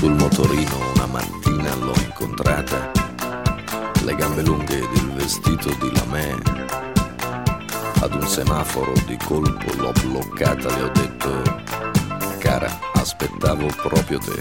sul motorino una mattina l'ho incontrata, le gambe lunghe ed il vestito di lamè. Ad un semaforo di colpo l'ho bloccata, le ho detto: cara, aspettavo proprio te.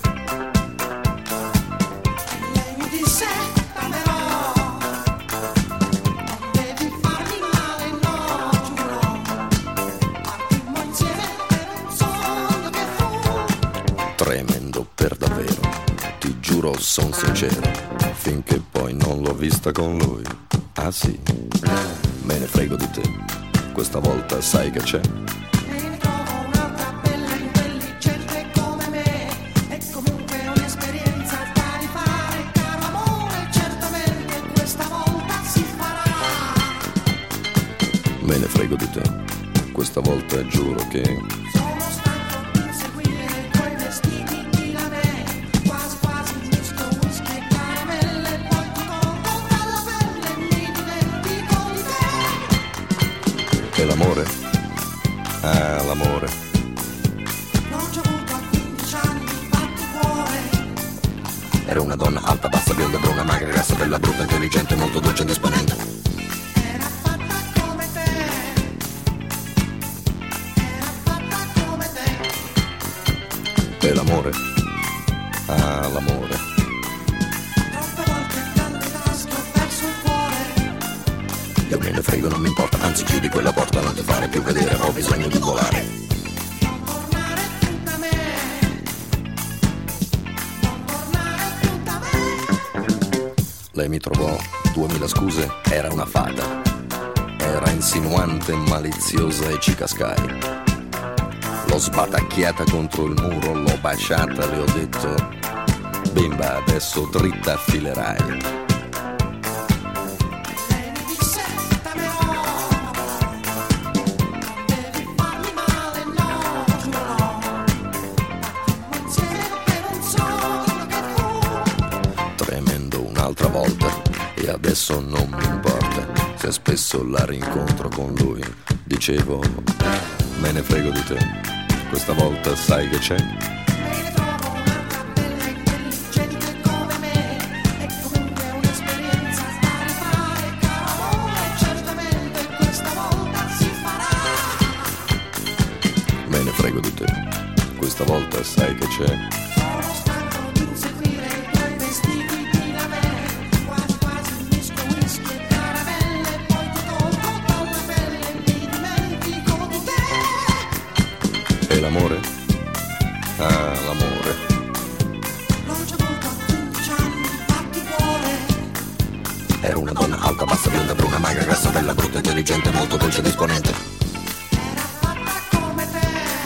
Lei mi disse: però non devi farmi male, no, giuro. Partimmo insieme per un sogno che fu Tremendo per davvero, ti giuro, son sincero, finché poi non l'ho vista con lui. Ah sì, me ne frego di te, questa volta sai che c'è. e ne trovo un'altra bella intelligente come me. È comunque un'esperienza da rifare, caro amore, certamente questa volta si farà. Me ne frego di te, questa volta giuro che Sono stanco di inseguire quei vestiti di lamè, quasi quasi misto whisky e caramelle, poi ti colgo dalla pelle e mi dimentico di te. è l'amore. Ah, l'amore. L'ho già avuto a 15 anni, infatti cuore. Era una donna alta, bassa, bionda, bruna, magra, grassa, bella, brutta, intelligente, molto dolce e disponente. Era fatta come te. Era fatta come te. È l'amore. Ah, l'amore. Troppe volte dalle tasche ho perso il cuore. Io me ne frego, non mi importa, anzi chiudi quella porta, non ti fare più vedere, ho bisogno di volare. Non tornare più da me. Non tornare più da me. Lei mi trovò 2000 scuse, era una fata. Era insinuante, maliziosa e ci cascai. L'ho sbatacchiata contro il muro, l'ho baciata, le ho detto: bimba, adesso dritta affilerai. Lei mi disse: t'amerò, non devi farmi male, no, giuro. Partimmo insieme per un sogno che fu Tremendo un'altra volta, e adesso non mi importa se spesso la rincontro con lui. Dicevo: me ne frego di te, questa volta sai che c'è. Me ne trovo un'altra bella intelligente come me. È comunque un'esperienza da rifare, caro amore, certamente questa volta si farà. Me ne frego di te, questa volta sai che c'è. Sono stanco di inseguire quei vestiti di lamè, quasi quasi misco whisky e caramelle, poi ti tolgo dalla pelle e mi dimentico di te. E l'amore? Ah, l'amore. L'ho già avuto a 15 anni, infatti cuore. Era una donna alta, bassa, bionda, bruna, magra, grassa, bella, brutta, intelligente, molto dolce e disponente. Era fatta come te.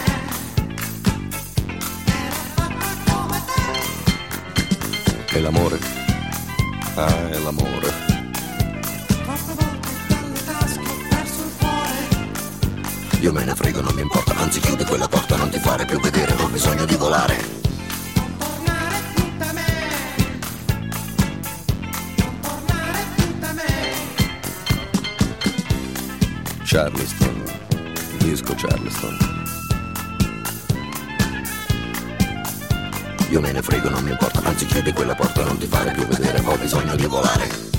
Era fatta come te. E l'amore? Ah, è l'amore. Troppe volte dalle tasche ho perso il cuore. Io me ne frego, non mi importa, anzi chiudi quella porta, non ti fare più vedere, ho bisogno di volare. Non tornare più da me. Non tornare più da me. Charleston, disco Charleston. Io me ne frego, non mi importa, anzi chiudi quella porta, non ti fare più vedere, ho bisogno di volare.